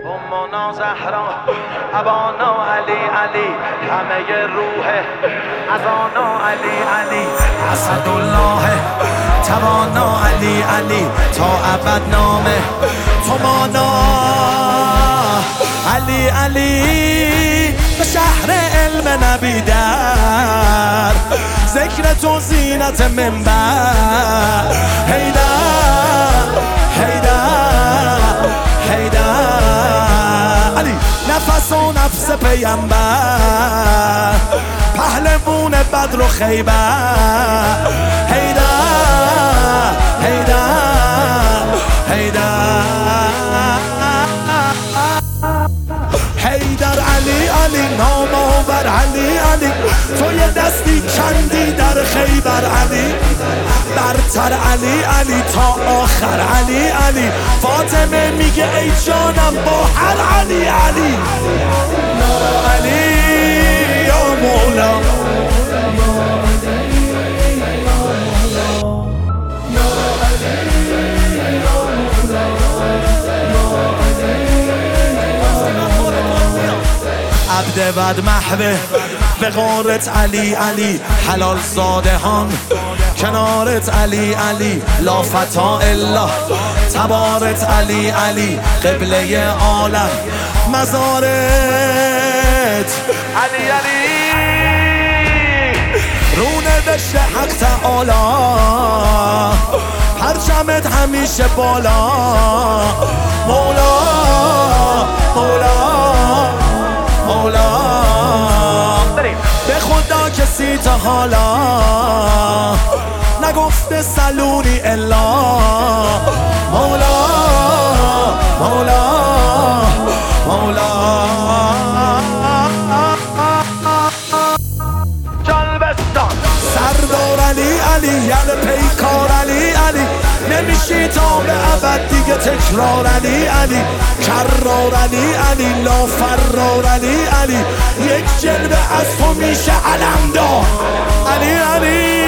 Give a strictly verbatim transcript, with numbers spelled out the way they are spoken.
امنا زهرا ابانا علی علی همه روح ازانا علی علی اسدالله توانا علی علی تا ابد نامه تو مانا علی علی به شهر علم نبی در ذکر تو زینت منبر حیدر حیدر حیدر علی نفس و نفس پیامبر پهلوون بدر و خیبر حیدر حیدر حیدر حیدر علی علی نامآور علی علی تو یه دستی کندی در خیبر علی برتر علی علی تا آخر علی علی فاطمه میگه ای جانم با هر علی علی علی یا مولا عبد بد محوه به غارت علی علی حلال زاده هان کنارت علی علی لا فتا الا تبارت علی علی قبله عالم مزارت علی علی رونه بشت حق تعالی پرچمت همیشه بالا مولا مولا مولا به خدا کسی تا حالا نگفته سلونی الا مولا مولا مولا جلبستان سردار علی علی یل پیکار علی علی نمیشی تا به ابد دیگه تکرار علی علی کرار علی علی لا فرار علی علی یک جلوه از تو میشه علمدار علی علی